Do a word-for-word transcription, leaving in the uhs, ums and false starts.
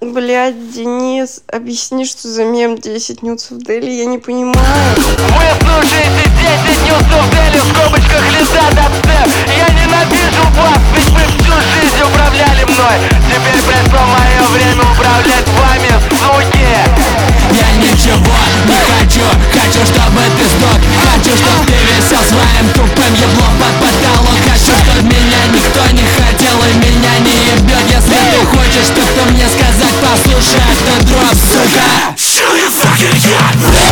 Блядь, Денис, объясни, что за мем десять нюцев Дели, я не понимаю. Вы слушаете десять нюцев Дели, в скобочках летат дабстеп. Я ненавижу вас, ведь вы всю жизнь управляли мной. Теперь пришло мое время управлять вами, суки. Я ничего не хочу, хочу, чтобы ты сдох. Хочу, чтобы ты висел своим тупым еблом под потолок. Хочу, чтобы меня никто не хотел и меня не ебет. Если ты хочешь что-то мне сказать, послушай этот дроп, сука.